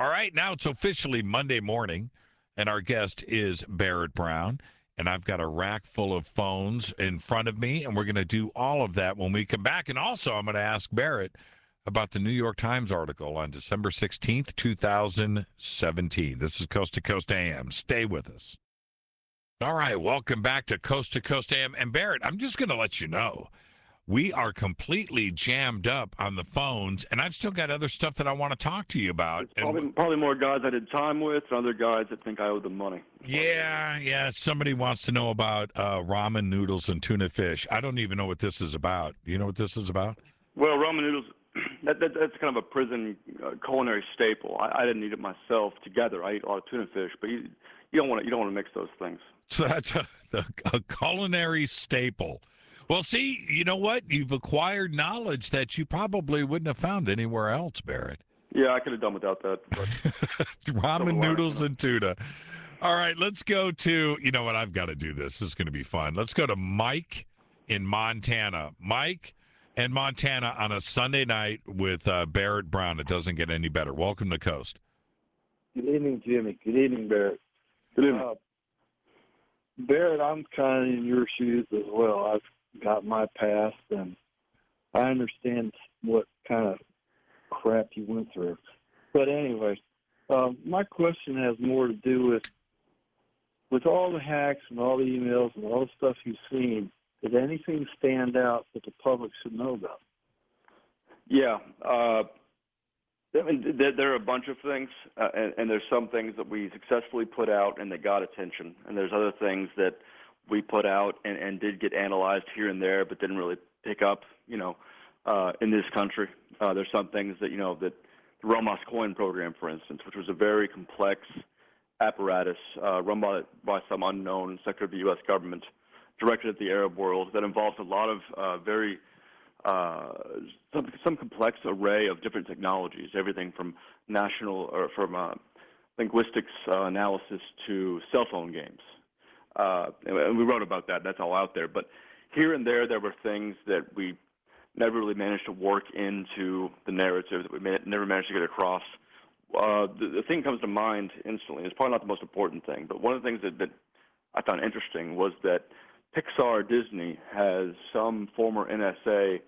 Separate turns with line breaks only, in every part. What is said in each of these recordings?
All right, now it's officially Monday morning, and our guest is Barrett Brown. And I've got a rack full of phones in front of me, and we're going to do all of that when we come back. And also, I'm going to ask Barrett about the New York Times article on December 16th, 2017. This is Coast to Coast AM. Stay with us. All right, welcome back to Coast AM. And Barrett, I'm just going to let you know, we are completely jammed up on the phones, and I've still got other stuff that I want to talk to you about.
Probably more guys I did time with and other guys that think I owe them money.
Yeah. Somebody wants to know about ramen noodles and tuna fish. I don't even know what this is about. Do you know what this is about?
Well, ramen noodles, that's kind of a prison culinary staple. I didn't eat it myself together. I eat a lot of tuna fish, but you don't want to mix those things.
So that's a culinary staple. Well, see, you know what? You've acquired knowledge that you probably wouldn't have found anywhere else, Barrett.
Yeah, I could have done without that. But
ramen noodles and tuna. All right, let's go to, you know what? I've got to do this. This is going to be fun. Let's go to Mike in Montana. Mike in Montana on a Sunday night with Barrett Brown. It doesn't get any better. Welcome to Coast.
Good evening, Jimmy. Good evening, Barrett.
Good evening.
Barrett, I'm kind of in your shoes as well. I've got my past, and I understand what kind of crap you went through. But anyway, my question has more to do with all the hacks and all the emails and all the stuff you've seen. Did anything stand out that the public should know about?
Yeah. There are a bunch of things, and there's some things that we successfully put out and that got attention, and there's other things that we put out and did get analyzed here and there, but didn't really pick up, in this country. There's some things that, that the Ramos coin program, for instance, which was a very complex apparatus run by some unknown sector of the U.S. government, directed at the Arab world, that involves a lot of some complex array of different technologies, everything from linguistics analysis to cell phone games. And we wrote about that. That's all out there. But here and there were things that we never really managed to work into the narrative, that we never managed to get across. The thing that comes to mind instantly, it's probably not the most important thing, but one of the things that I found interesting was that Pixar Disney has some former NSA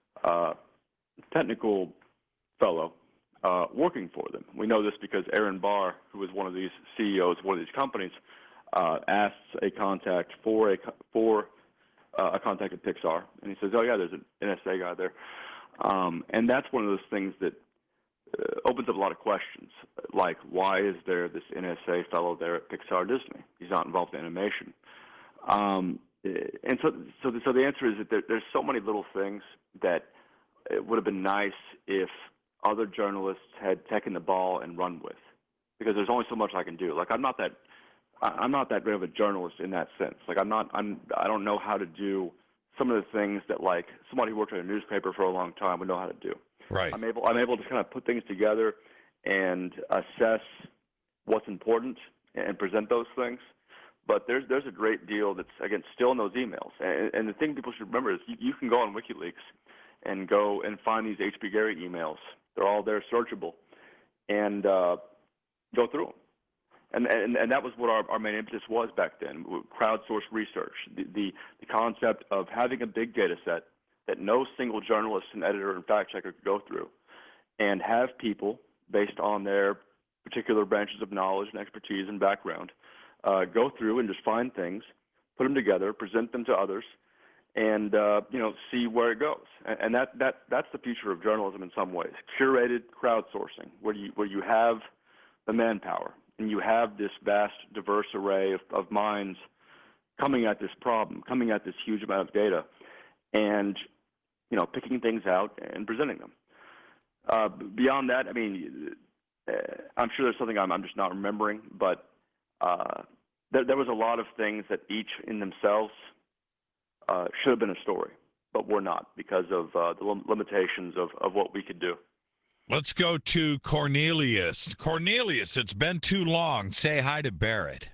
technical fellow working for them. We know this because Aaron Barr, who was one of these CEOs of one of these companies, asks a contact for a contact at Pixar, and he says, "Oh yeah, there's an NSA guy there," and that's one of those things that opens up a lot of questions, like why is there this NSA fellow there at Pixar Disney? He's not involved in animation, and so the answer is that there's so many little things that it would have been nice if other journalists had taken the ball and run with, because there's only so much I can do. Like I'm not that great of a journalist in that sense. Like I don't know how to do some of the things that like somebody who worked at a newspaper for a long time would know how to do.
Right.
I'm able to kind of put things together and assess what's important and present those things. But there's a great deal that's, again, still in those emails. And the thing people should remember is you can go on WikiLeaks and go and find these H.B. Gary emails. They're all there, searchable, and go through them. And that was what our main impetus was back then, crowdsourced research, the concept of having a big data set that no single journalist and editor and fact checker could go through, and have people, based on their particular branches of knowledge and expertise and background, go through and just find things, put them together, present them to others, and see where it goes. And that's the future of journalism in some ways. Curated crowdsourcing, where you have the manpower and you have this vast, diverse array of minds coming at this problem, coming at this huge amount of data, and picking things out and presenting them. Beyond that, I mean, I'm sure there's something I'm just not remembering, but there was a lot of things that each in themselves should have been a story, but were not because of the limitations of what we could do.
Let's go to Cornelius. Cornelius, it's been too long. Say hi to Barrett.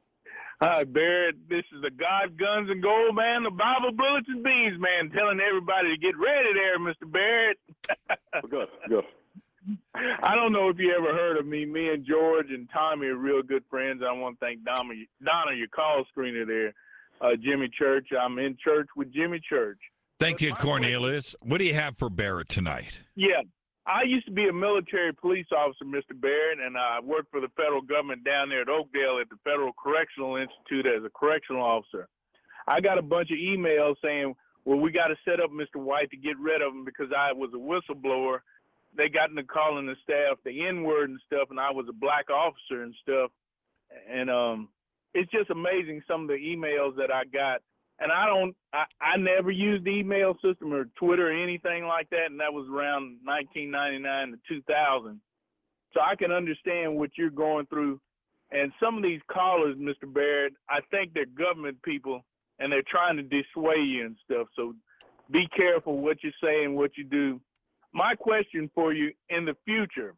Hi, Barrett. This is the God, Guns, and Gold man, the Bible, Bullets, and Beans man, telling everybody to get ready there, Mr. Barrett.
Good.
I don't know if you ever heard of me. Me and George and Tommy are real good friends. I want to thank Donna, your call screener there, Jimmy Church. I'm in church with Jimmy Church.
Thank you, Cornelius. What do you have for Barrett tonight?
Yeah. I used to be a military police officer, Mr. Barrett, and I worked for the federal government down there at Oakdale at the Federal Correctional Institute as a correctional officer. I got a bunch of emails saying, well, we got to set up Mr. White to get rid of him because I was a whistleblower. They got into calling the staff the N-word and stuff, and I was a black officer and stuff. And it's just amazing some of the emails that I got. And I never used the email system or Twitter or anything like that, and that was around 1999 to 2000. So I can understand what you're going through. And some of these callers, Mr. Barrett, I think they're government people, and they're trying to dissuade you and stuff. So be careful what you say and what you do. My question for you, in the future,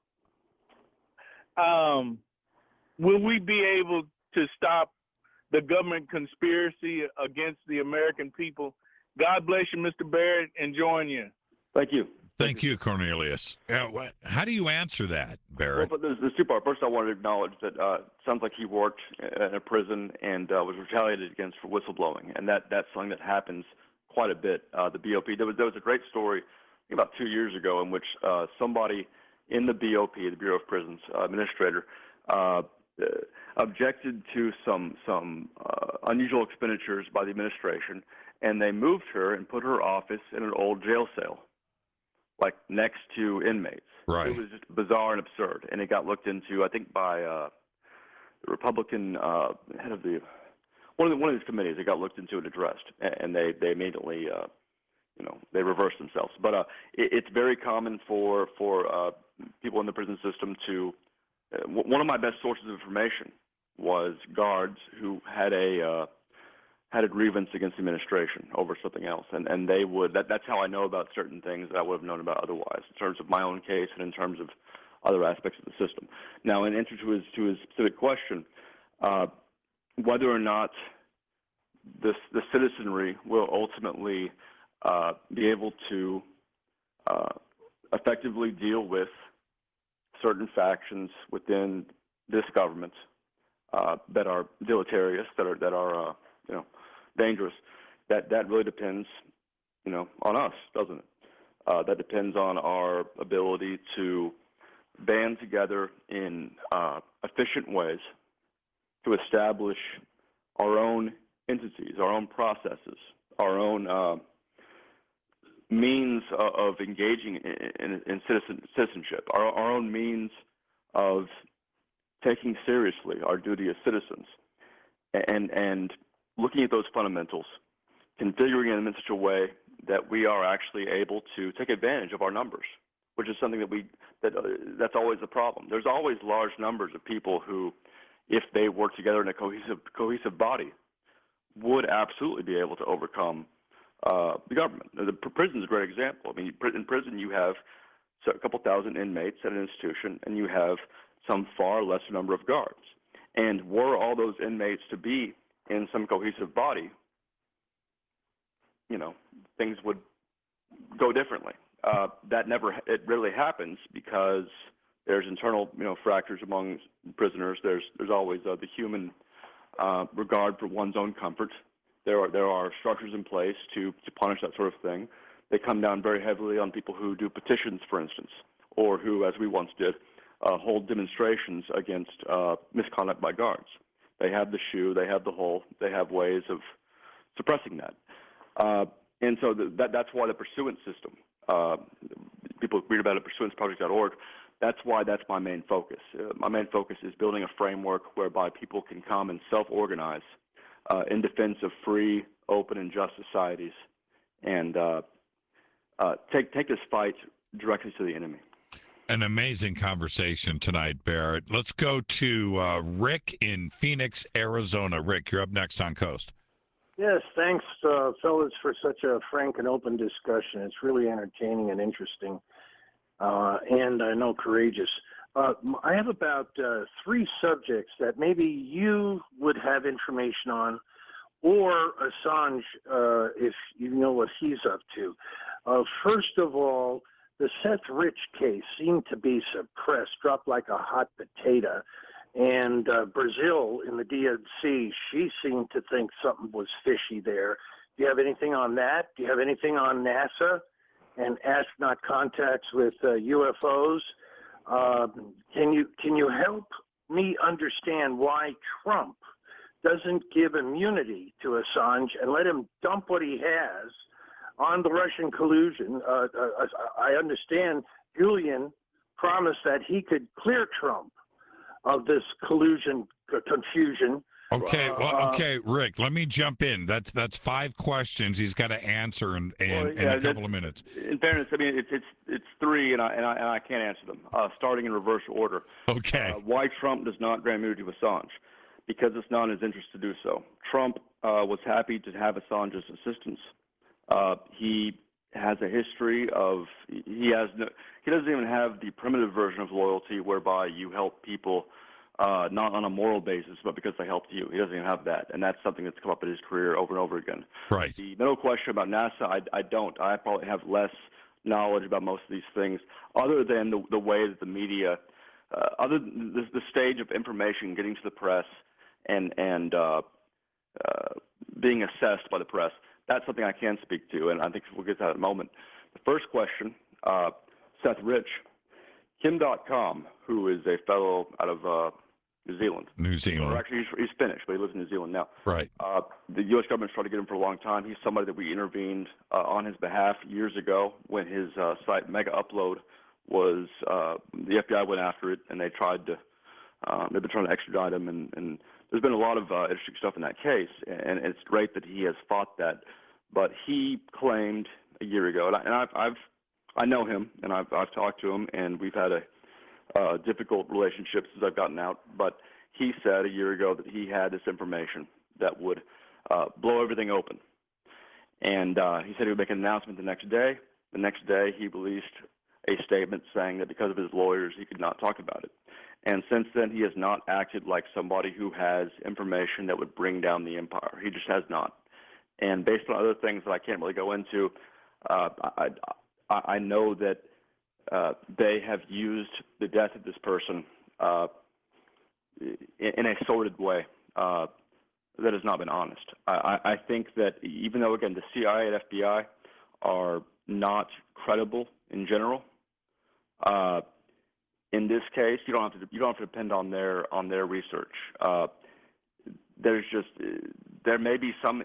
will we be able to stop the government conspiracy against the American people? God bless you, Mr. Barrett, and join you.
Thank you.
Thank you, Cornelius. How do you answer that, Barrett?
Well, there's two parts. First, I wanted to acknowledge that sounds like he worked in a prison and was retaliated against for whistleblowing, and that's something that happens quite a bit. The BOP. There was a great story I think about 2 years ago in which somebody in the BOP, the Bureau of Prisons administrator, objected to some unusual expenditures by the administration, and they moved her and put her office in an old jail cell, like next to inmates.
Right.
It was just bizarre and absurd, and it got looked into, I think, by the Republican head of one of these committees. It got looked into and addressed, and they immediately, they reversed themselves. But it's very common for people in the prison system to. One of my best sources of information was guards who had a grievance against the administration over something else, and they would. That's how I know about certain things that I would have known about otherwise, in terms of my own case and in terms of other aspects of the system. Now, in answer to his specific question, whether or not the citizenry will ultimately be able to effectively deal with certain factions within this government that are deleterious, that are dangerous. That really depends, on us, doesn't it? That depends on our ability to band together in efficient ways to establish our own entities, our own processes, our own means of engaging in citizenship, our own means of taking seriously our duty as citizens, and looking at those fundamentals, configuring them in such a way that we are actually able to take advantage of our numbers, which is something that's always a problem. There's always large numbers of people who, if they work together in a cohesive body, would absolutely be able to overcome the government. The prison is a great example. I mean, in prison you have a couple thousand inmates at an institution, and you have some far lesser number of guards. And were all those inmates to be in some cohesive body, things would go differently. It rarely happens because there's internal, fractures among prisoners. There's always the human regard for one's own comfort. There are structures in place to punish that sort of thing. They come down very heavily on people who do petitions, for instance, or who, as we once did, hold demonstrations against misconduct by guards. They have the shoe, they have the hole, they have ways of suppressing that. And so that's why the pursuance system, people read about it at pursuanceproject.org, that's why that's my main focus. My main focus is building a framework whereby people can come and self-organize in defense of free, open, and just societies, and take this fight directly to the enemy.
An amazing conversation tonight, Barrett. Let's go to Rick in Phoenix, Arizona. Rick, you're up next on Coast.
Yes, thanks, fellas, for such a frank and open discussion. It's really entertaining and interesting, and I know courageous. I have about 3 subjects that maybe you would have information on, or Assange, if you know what he's up to. First of all, the Seth Rich case seemed to be suppressed, dropped like a hot potato. And Brazil in the DNC, she seemed to think something was fishy there. Do you have anything on that? Do you have anything on NASA and astronaut contacts with UFOs? Can you help me understand why Trump doesn't give immunity to Assange and let him dump what he has on the Russian collusion? I understand Julian promised that he could clear Trump of this collusion confusion.
Okay, Rick, let me jump in. That's 5 questions he's got to answer in a couple of minutes.
In fairness, I mean it's 3, and I can't answer them. Starting in reverse order.
Okay.
Why Trump does not grant immunity to Assange? Because it's not in his interest to do so. Trump was happy to have Assange's assistance. He has a history of he doesn't even have the primitive version of loyalty whereby you help people not on a moral basis but because they helped you. He doesn't even have that, and that's something that's come up in his career over and over again.
Right.
The middle question about NASA, I don't. I probably have less knowledge about most of these things, other than the way that the media, other than the stage of information getting to the press and being assessed by the press. That's something I can speak to, and I think we'll get to that in a moment. The first question, Seth Rich, Kim.com, who is a fellow out of New Zealand. Or actually, he's Finnish, but he lives in New Zealand now.
Right.
The U.S. government's tried to get him for a long time. He's somebody that we intervened on his behalf years ago when his site Mega Upload was, the FBI went after it, and they tried to, they've been trying to extradite him, and there's been a lot of interesting stuff in that case, and it's great that he has fought that. But he claimed a year ago, and I know him, and I've talked to him, and we've had a difficult relationship since I've gotten out. But he said a year ago that he had this information that would blow everything open, and he said he would make an announcement the next day. The next day, he released a statement saying that because of his lawyers, he could not talk about it. And since then, he has not acted like somebody who has information that would bring down the empire. He just has not. And based on other things that I can't really go into, I know that they have used the death of this person in a sordid way that has not been honest. I think that even though, again, the CIA and FBI are not credible in general, in this case, you don't have to depend on their research. There may be some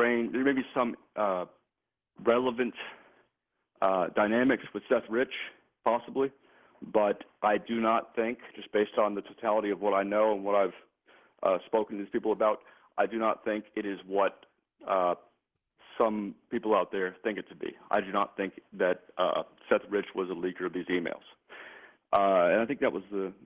relevant dynamics with Seth Rich, possibly, but I do not think, just based on the totality of what I know and what I've spoken to these people about, I do not think it is what some people out there think it to be. I do not think that Seth Rich was a leaker of these emails. And I think that was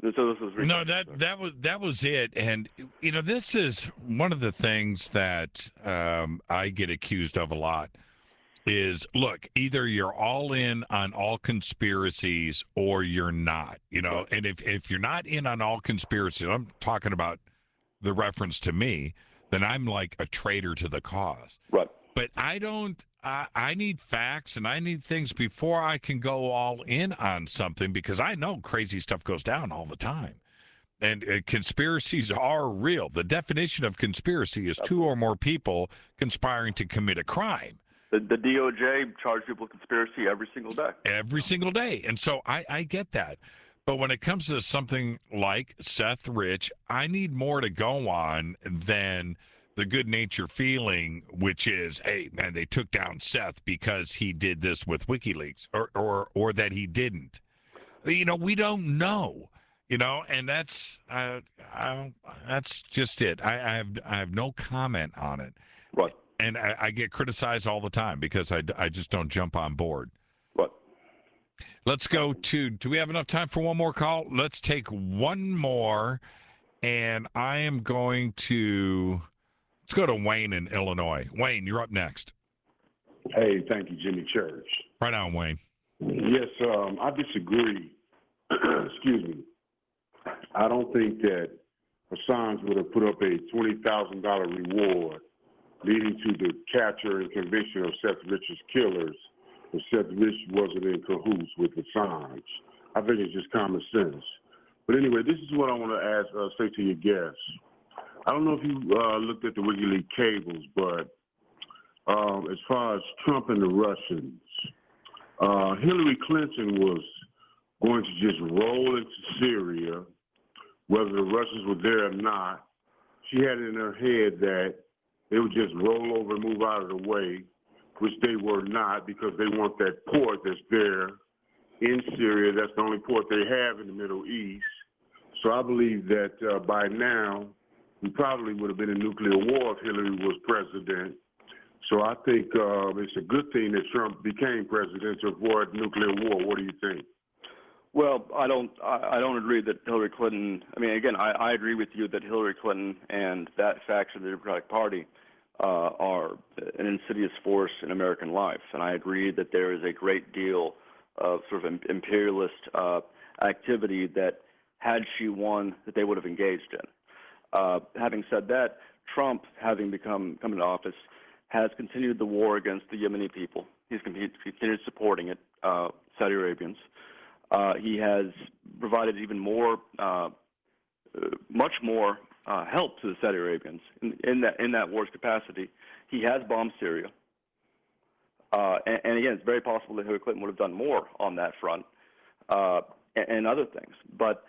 that was it. And this is one of the things that I get accused of a lot is, look, either you're all in on all conspiracies or you're not. And if you're not in on all conspiracies, I'm talking about the reference to me, then I'm like a traitor to the cause.
Right.
But I don't. I need facts and I need things before I can go all in on something, because I know crazy stuff goes down all the time. And conspiracies are real. The definition of conspiracy is 2 or more people conspiring to commit a crime.
The DOJ charges people with conspiracy every single day.
Every single day. And so I get that. But when it comes to something like Seth Rich, I need more to go on than the good nature feeling, which is, hey, man, they took down Seth because he did this with WikiLeaks, or that he didn't. We don't know. And that's just it. I have no comment on it.
Right.
And I get criticized all the time because I just don't jump on board.
Right.
Let's go to, do we have enough time for one more call? Let's take one more, and I am going to, let's go to Wayne in Illinois. Wayne, you're up next.
Hey, thank you, Jimmy Church.
Right on, Wayne.
Yes, I disagree. Excuse me. I don't think that Assange would have put up a $20,000 reward leading to the capture and conviction of Seth Rich's killers that Seth Rich wasn't in cahoots with Assange. I think it's just common sense. But anyway, this is what I want to say to your guests. I don't know if you looked at the WikiLeaks cables, but as far as Trump and the Russians, Hillary Clinton was going to just roll into Syria, whether the Russians were there or not. She had it in her head that they would just roll over and move out of the way, which they were not, because they want that port that's there in Syria. That's the only port they have in the Middle East. So I believe that by now, we probably would have been in nuclear war if Hillary was president. So I think it's a good thing that Trump became president to avoid nuclear war. What do you think?
Well, I don't agree that Hillary Clinton. I mean, again, I agree with you that Hillary Clinton and that faction of the Democratic Party are an insidious force in American life, and I agree that there is a great deal of sort of imperialist activity that, had she won, that they would have engaged in. Having said that, Trump, having come into office, has continued the war against the Yemeni people. He's continued supporting it, Saudi Arabians. He has provided even more, much more help to the Saudi Arabians in that war's capacity. He has bombed Syria, and again, it's very possible that Hillary Clinton would have done more on that front and other things. But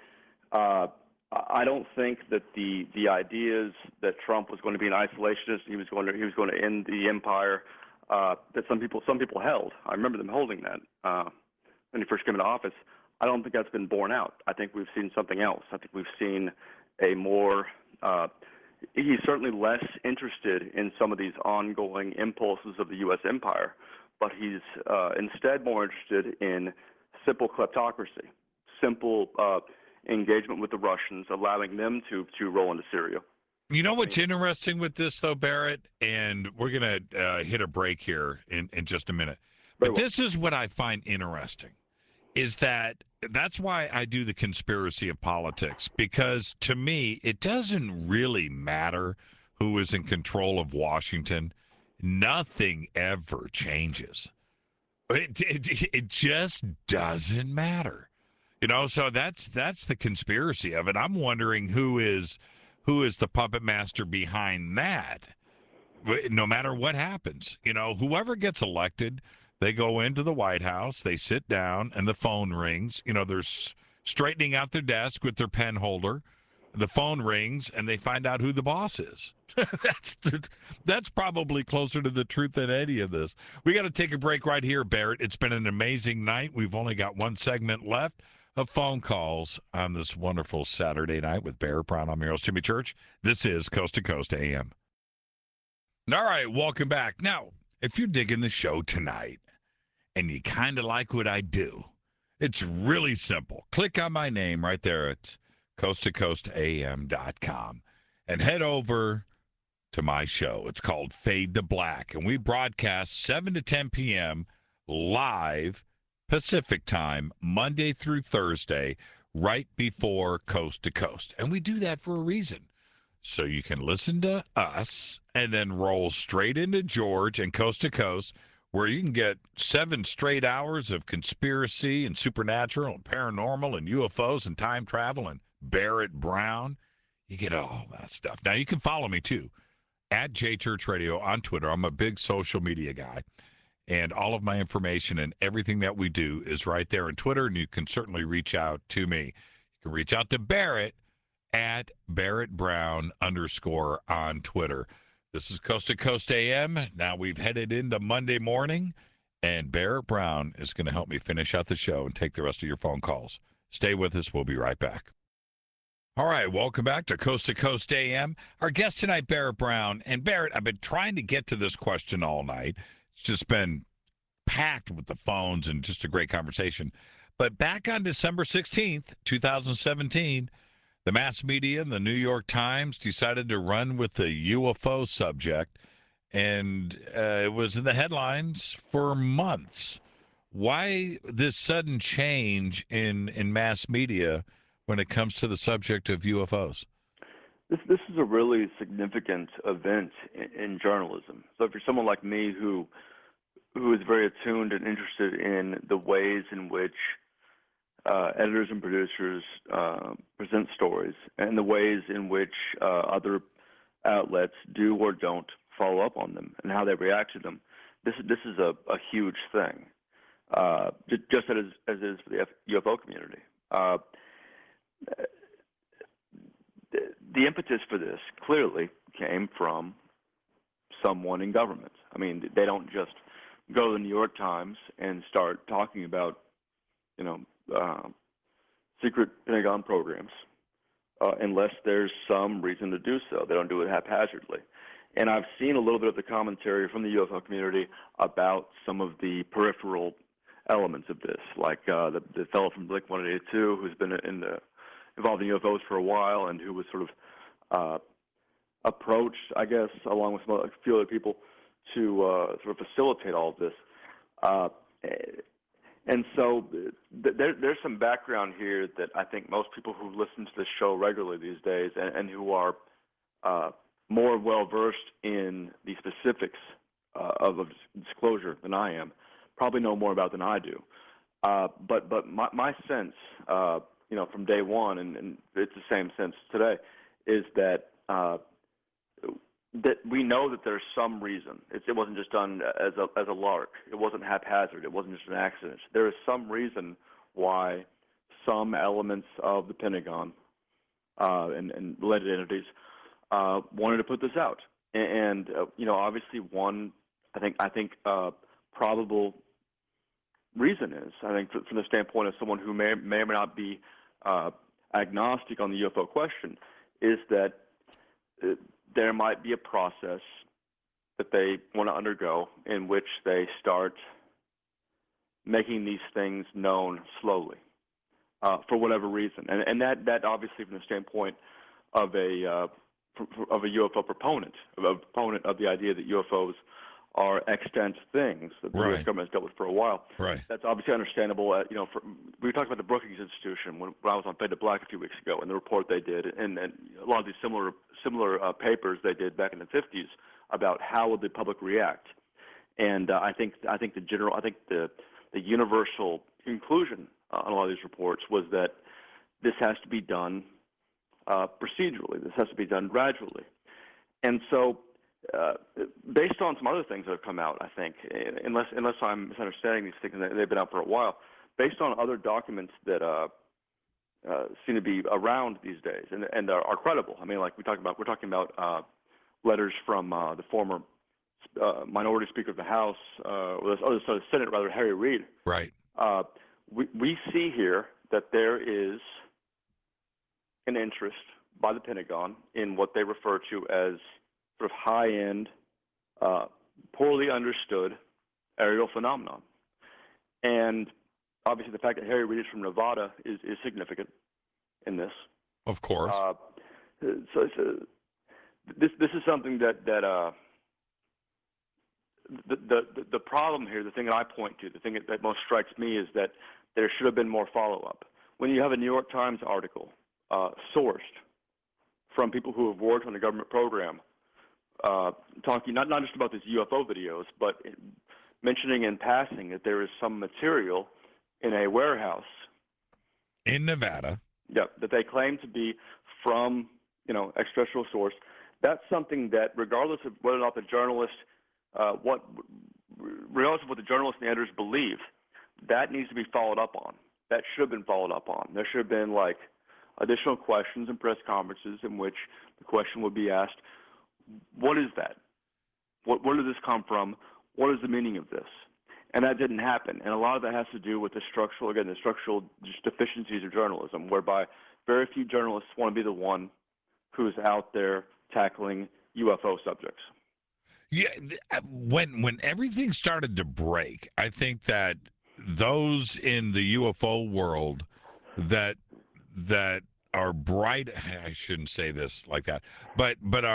I don't think that the ideas that Trump was going to be an isolationist, he was going to end the empire, that some people held. I remember them holding that when he first came into office. I don't think that's been borne out. I think we've seen something else. I think we've seen a more he's certainly less interested in some of these ongoing impulses of the U.S. empire, but he's instead more interested in simple kleptocracy, simple engagement with the Russians, allowing them to roll into Syria.
You know what's interesting with this, though, Barrett? And we're going to hit a break here in just a minute. But this is what I find interesting, is that's why I do the conspiracy of politics, because to me, it doesn't really matter who is in control of Washington. Nothing ever changes. It just doesn't matter. So that's the conspiracy of it. I'm wondering who is the puppet master behind that. No matter what happens, whoever gets elected, they go into the White House, they sit down, and the phone rings. They're straightening out their desk with their pen holder. The phone rings, and they find out who the boss is. That's probably closer to the truth than any of this. We got to take a break right here, Barrett. It's been an amazing night. We've only got one segment left of phone calls on this wonderful Saturday night with Barrett Brown. I'm your host, Jimmy Church. This is Coast to Coast AM. All right, welcome back. Now, if you're digging the show tonight, and you kind of like what I do, it's really simple. Click on my name right there at coasttocoastam.com and head over to my show. It's called Fade to Black, and we broadcast 7 to 10 p.m. live Pacific time, Monday through Thursday, right before Coast to Coast. And we do that for a reason. So you can listen to us and then roll straight into George and Coast to Coast, where you can get 7 straight hours of conspiracy and supernatural and paranormal and UFOs and time travel and Barrett Brown. You get all that stuff. Now, you can follow me, too, at JChurchRadio on Twitter. I'm a big social media guy, and all of my information and everything that we do is right there on Twitter, and you can certainly reach out to me. You can reach out to Barrett at BarrettBrown _ on Twitter. This is Coast to Coast AM. Now we've headed into Monday morning, and Barrett Brown is going to help me finish out the show and take the rest of your phone calls. Stay with us. We'll be right back. All right, welcome back to Coast AM. Our guest tonight, Barrett Brown. And Barrett, I've been trying to get to this question all night. It's just been packed with the phones and just a great conversation. But back on December 16th, 2017, the mass media and the New York Times decided to run with the UFO subject, and it was in the headlines for months. Why this sudden change in mass media when it comes to the subject of UFOs?
This is a really significant event in journalism. So if you're someone like me who who is very attuned and interested in the ways in which editors and producers present stories and the ways in which other outlets do or don't follow up on them and how they react to them. This is a huge thing, just as it is for the UFO community. The impetus for this clearly came from someone in government. I mean, they don't just go to the New York Times and start talking about, secret Pentagon programs unless there's some reason to do so. They don't do it haphazardly. And I've seen a little bit of the commentary from the UFO community about some of the peripheral elements of this, like the fellow from Blink-182 who's been involved in UFOs for a while and who was sort of approached, I guess, along with a few other people to sort of facilitate all of this. And so there's some background here that I think most people who listen to this show regularly these days and who are more well-versed in the specifics of disclosure than I am probably know more about than I do. But my sense, from day one, and it's the same sense today, is that that we know that there's some reason. It wasn't just done as a lark. It wasn't haphazard. It wasn't just an accident. There is some reason why some elements of the Pentagon and related entities wanted to put this out. And obviously, one I think probable reason is, I think, from the standpoint of someone who may or may not be agnostic on the UFO question, is that there might be a process that they want to undergo in which they start making these things known slowly for whatever reason. And that obviously from the standpoint of a UFO proponent, of a proponent of the idea that UFOs are extant things that the U.S. government has dealt with for a while.
Right.
That's obviously understandable. We talked about the Brookings Institution when I was on Fade to Black a few weeks ago, and the report they did, and a lot of these similar papers they did back in the 50s about how would the public react. And I think the universal conclusion on a lot of these reports was that this has to be done procedurally. This has to be done gradually. And so, based on some other things that have come out, I think, unless I'm misunderstanding these things, and they've been out for a while, based on other documents that seem to be around these days and are credible. I mean, like we're talking about letters from the former minority Speaker of the House, or the Senate rather, Harry Reid.
Right.
We see here that there is an interest by the Pentagon in what they refer to as sort of high-end, poorly understood aerial phenomenon. And obviously the fact that Harry Reid is from Nevada is significant in this.
Of course.
So this is something that the problem here, the thing that I point to, the thing that most strikes me is that there should have been more follow-up. When you have a New York Times article sourced from people who have worked on a government program, talking not just about these UFO videos, but mentioning in passing that there is some material in a warehouse
in Nevada,
that they claim to be from extraterrestrial source. That's something that, regardless of whether or not the journalist, regardless of what the journalists and the editors believe, that needs to be followed up on. That should have been followed up on. There should have been additional questions and press conferences in which the question would be asked, what is that? Where did this come from? What is the meaning of this? And that didn't happen. And a lot of that has to do with the structural deficiencies of journalism, whereby very few journalists want to be the one who's out there tackling UFO subjects.
Yeah, when everything started to break, I think that those in the UFO world that are bright, I shouldn't say this like that, but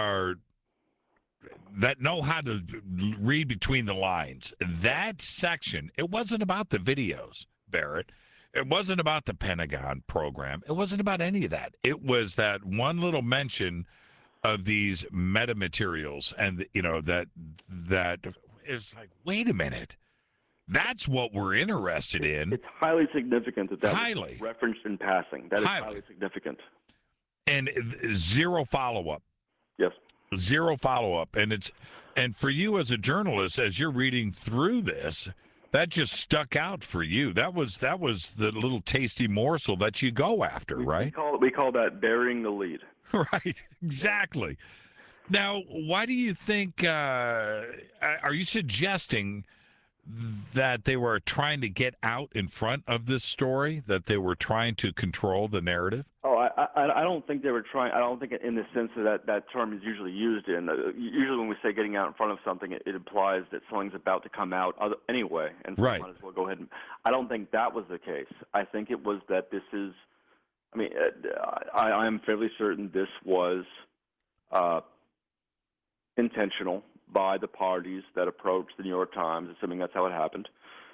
that know how to read between the lines. That section, it wasn't about the videos, Barrett. It wasn't about the Pentagon program. It wasn't about any of that. It was that one little mention of these metamaterials, and that is like, wait a minute. That's what we're interested in.
It's highly significant that
Highly.
was referenced in passing. That is
Highly.
highly significant.
And zero follow-up.
Yes.
Zero follow-up. And for you as a journalist, as you're reading through this, that just stuck out for you. That was the little tasty morsel that you go after, right?
We call that burying the lead.
Right, exactly. Now, why do you think, are you suggesting that they were trying to get out in front of this story, that they were trying to control the narrative?
Oh, I don't think they were trying. I don't think in the sense that term is usually used in. Usually when we say getting out in front of something, it implies that something's about to come out anyway, and so
right.
might as well go ahead. I don't think that was the case. I think it was that this is. I mean, I am fairly certain this was intentional by the parties that approached the New York Times, assuming that's how it happened.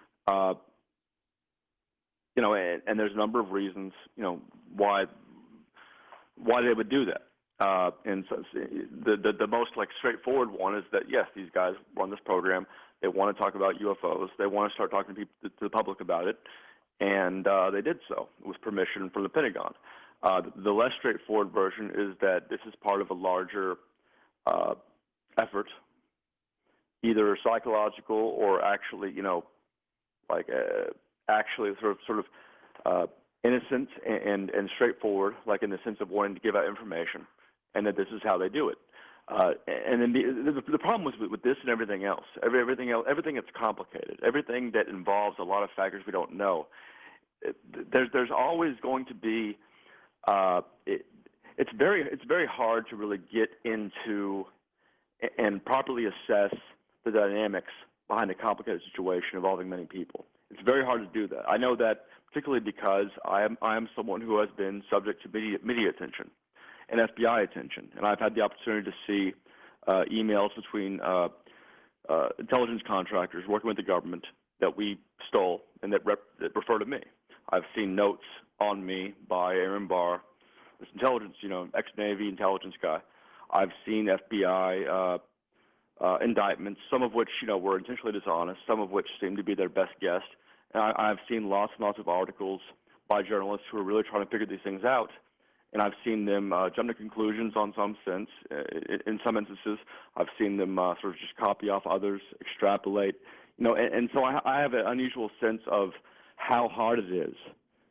You know, and there's a number of reasons, you know, why they would do that. And so the most straightforward one is that yes, these guys run this program. They want to talk about UFOs. They want to start talking to the public about it, and they did so with permission from the Pentagon. The less straightforward version is that this is part of a larger effort, either psychological or actually, you know, actually sort of innocent and straightforward, like in the sense of wanting to give out information, and that this is how they do it. And then the problem was with this and everything else. Everything that's complicated, everything that involves a lot of factors we don't know. There's always going to be. It's very hard to really get into and properly assess the dynamics behind a complicated situation involving many people. It's very hard to do that. I know that particularly because I am someone who has been subject to media attention and FBI attention, and I've had the opportunity to see emails between intelligence contractors working with the government that we stole and that refer to me. I've seen notes on me by Aaron Barr, this intelligence, you know, ex-Navy intelligence guy. I've seen FBI indictments, some of which, you know, were intentionally dishonest, some of which seemed to be their best guess. And I've seen lots and lots of articles by journalists who are really trying to figure these things out. And I've seen them jump to conclusions on some sense. In some instances, I've seen them sort of just copy off others, extrapolate. You know, and so I have an unusual sense of how hard it is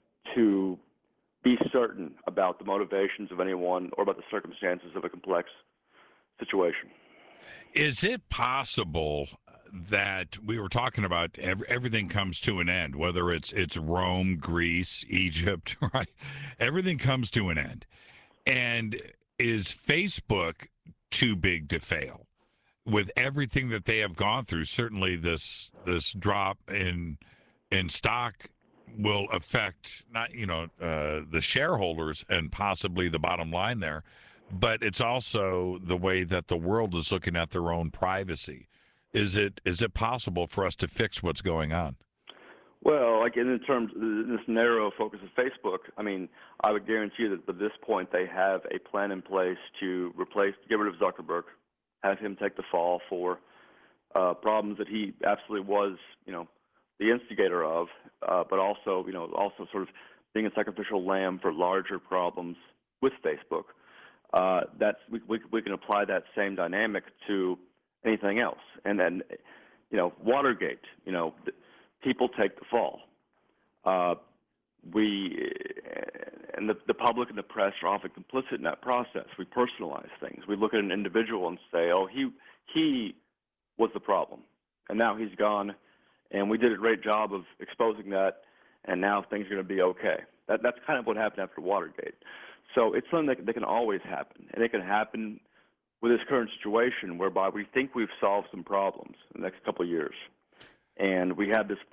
to be certain about the motivations of anyone or about the circumstances of a complex situation.
Is it possible that we were talking about everything comes to an end, whether it's Rome, Greece, Egypt, right? Everything comes to an end. And is Facebook too big to fail with everything that they have gone through? Certainly this drop in stock will affect not, you know, the shareholders and possibly the bottom line there, but it's also the way that the world is looking at their own privacy. Is it possible for us to fix what's going on?
Well, like in terms of this narrow focus of Facebook, I mean, I would guarantee you that at this point they have a plan in place to get rid of Zuckerberg, have him take the fall for problems that he absolutely was, you know, the instigator of, but also, you know, also sort of being a sacrificial lamb for larger problems with Facebook. We can apply that same dynamic to anything else. And then, you know, Watergate, you know, people take the fall. And the public and the press are often complicit in that process. We personalize things. We look at an individual and say, oh, he was the problem, and now he's gone, and we did a great job of exposing that, and now things are going to be okay. That's kind of what happened after Watergate. So it's something that can always happen, and it can happen with this current situation whereby we think we've solved some problems in the next couple of years, and we have this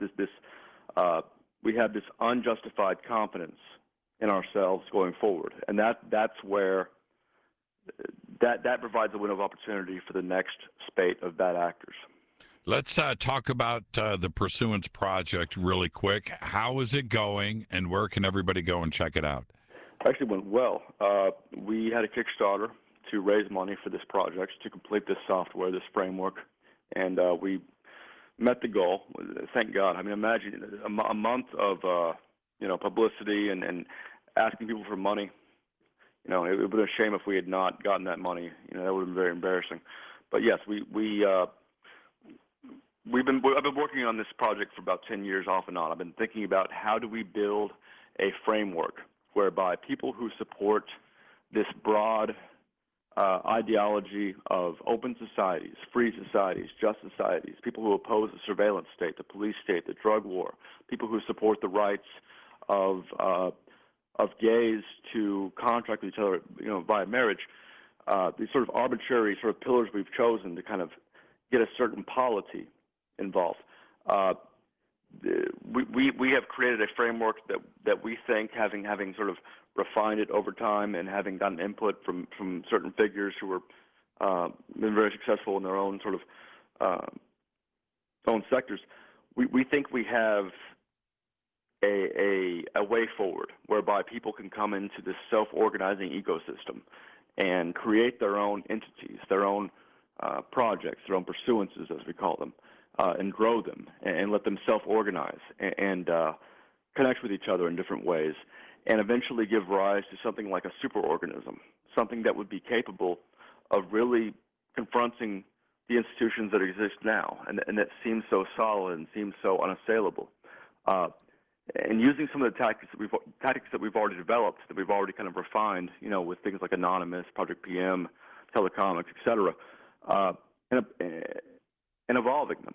we have this unjustified confidence in ourselves going forward, and that's where that provides a window of opportunity for the next spate of bad actors.
Let's talk about the Pursuance Project really quick. How is it going, and where can everybody go and check it out?
It actually went well. We had a Kickstarter to raise money for this project, to complete this software, this framework, and we met the goal. Thank God. I mean, imagine a month of publicity and asking people for money. It would have been a shame if we had not gotten that money. That would have been very embarrassing. But yes, I've been working on this project for about 10 years off and on. I've been thinking about how do we build a framework whereby people who support this broad ideology of open societies, free societies, just societies, people who oppose the surveillance state, the police state, the drug war, people who support the rights of gays to contract with each other, via marriage, these sort of arbitrary sort of pillars we've chosen to kind of get a certain polity involved. We have created a framework that we think, having sort of refined it over time and having gotten input from certain figures who were been very successful in their own sort of own sectors, we think we have a way forward whereby people can come into this self-organizing ecosystem and create their own entities, their own projects, their own pursuances, as we call them, and grow them and let them self-organize and connect with each other in different ways, and eventually give rise to something like a superorganism, something that would be capable of really confronting the institutions that exist now and that seem so solid and seem so unassailable. And using some of the tactics that we've already developed, that we've already kind of refined, with things like Anonymous, Project PM, Telecomics, et cetera, and evolving them.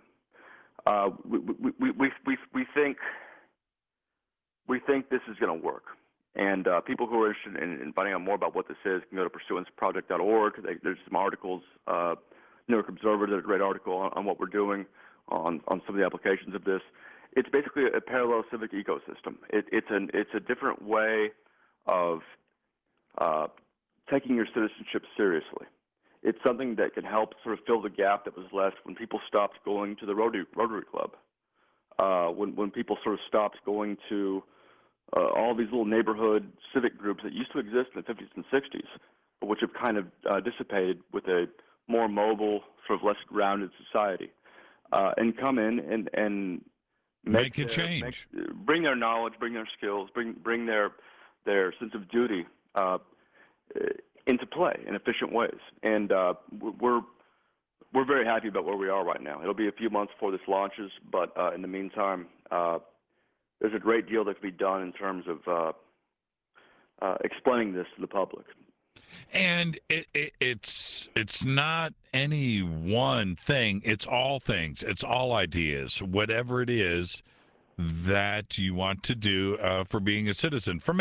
We think this is going to work. And people who are interested in finding out more about what this is can go to pursuanceproject.org. There's some articles. New York Observer did a great article on what we're doing on some of the applications of this. It's basically a parallel civic ecosystem. It's a different way of taking your citizenship seriously. It's something that can help sort of fill the gap that was left when people stopped going to the Rotary Club, when people sort of stopped going to all these little neighborhood civic groups that used to exist in the 50s and 60s, but which have kind of dissipated with a more mobile, sort of less grounded society, and come in and
make a change,
bring their knowledge, bring their skills, bring their sense of duty into play in efficient ways. And we're very happy about where we are right now. It'll be a few months before this launches, but in the meantime, there's a great deal that can be done in terms of explaining this to the public.
And it's not any one thing. It's all things. It's all ideas. Whatever it is that you want to do for being a citizen. From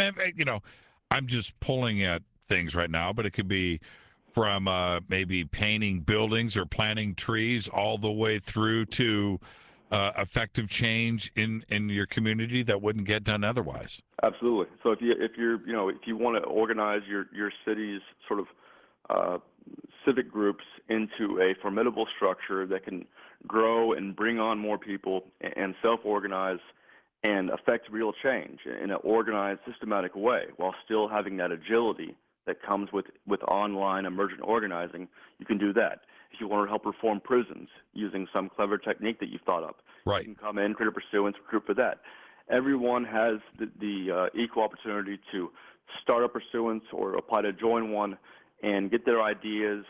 I'm just pulling at things right now, but it could be from maybe painting buildings or planting trees, all the way through to effective change in your community that wouldn't get done otherwise.
Absolutely. So if you want to organize your city's sort of civic groups into a formidable structure that can grow and bring on more people and self-organize and affect real change in an organized, systematic way, while still having that agility that comes with online emergent organizing, you can do that. If you want to help reform prisons using some clever technique that you've thought up,
right,
you can come in, create a pursuance, recruit for that. Everyone has the equal opportunity to start a pursuance or apply to join one and get their ideas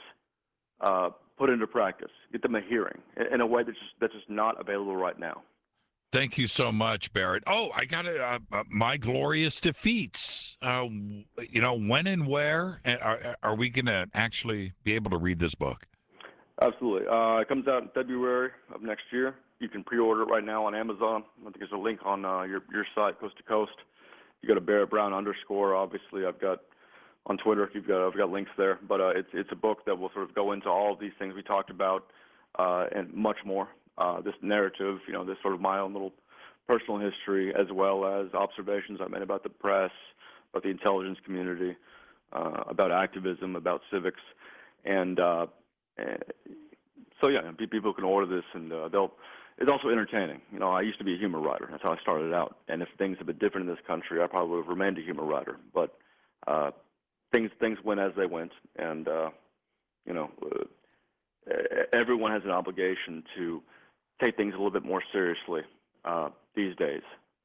put into practice, get them a hearing in a way that's just not available right now.
Thank you so much, Barrett. Oh, I got My Glorious Defeats. When and where are we going to actually be able to read this book?
Absolutely. It comes out in February of next year. You can pre-order it right now on Amazon. I think there's a link on your site, Coast to Coast. You go to Barrett Brown _. Obviously, I've got on Twitter. I've got links there. But it's a book that will sort of go into all of these things we talked about and much more. This narrative, this sort of my own little personal history, as well as observations I made about the press, about the intelligence community, about activism, about civics, and so yeah, people can order this, and it's also entertaining. I used to be a humor writer. That's how I started out. And if things had been different in this country, I probably would have remained a humor writer. But things went as they went, and everyone has an obligation to take things a little bit more seriously these days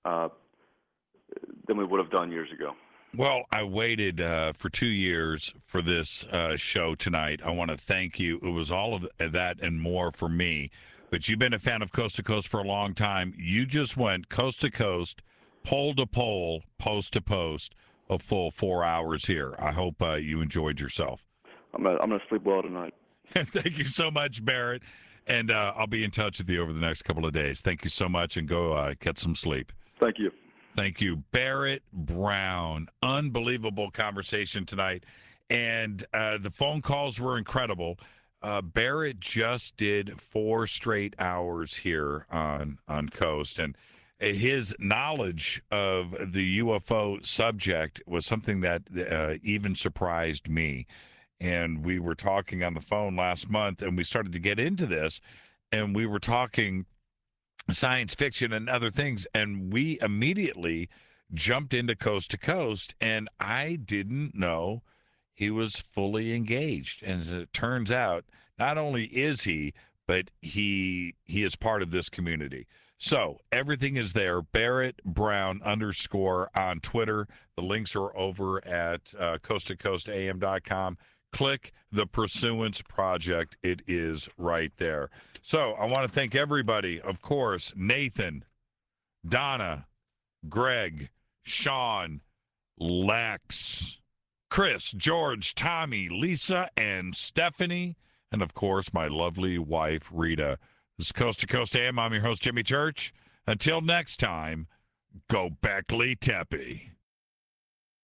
than we would have done years ago.
Well, I waited for 2 years for this show tonight. I want to thank you. It was all of that and more for me. But you've been a fan of Coast to Coast for a long time. You just went coast to coast, pole to pole, post to post, a full 4 hours here. I hope you enjoyed yourself.
I'm gonna sleep well tonight.
Thank you so much, Barrett. And I'll be in touch with you over the next couple of days. Thank you so much, and go get some sleep.
Thank you.
Thank you. Barrett Brown. Unbelievable conversation tonight. And the phone calls were incredible. Barrett just did 4 straight hours here on Coast. And his knowledge of the UFO subject was something that even surprised me. And we were talking on the phone last month, and we started to get into this. And we were talking science fiction and other things, and we immediately jumped into Coast to Coast, and I didn't know he was fully engaged. And as it turns out, not only is he, but he is part of this community. So everything is there. Barrett Brown _ on Twitter. The links are over at coasttocoastam.com. Click the Pursuance Project. It is right there. So I want to thank everybody, of course, Nathan, Donna, Greg, Sean, Lex, Chris, George, Tommy, Lisa, and Stephanie, and, of course, my lovely wife, Rita. This is Coast to Coast AM. I'm your host, Jimmy Church. Until next time, go Beckley Tepe.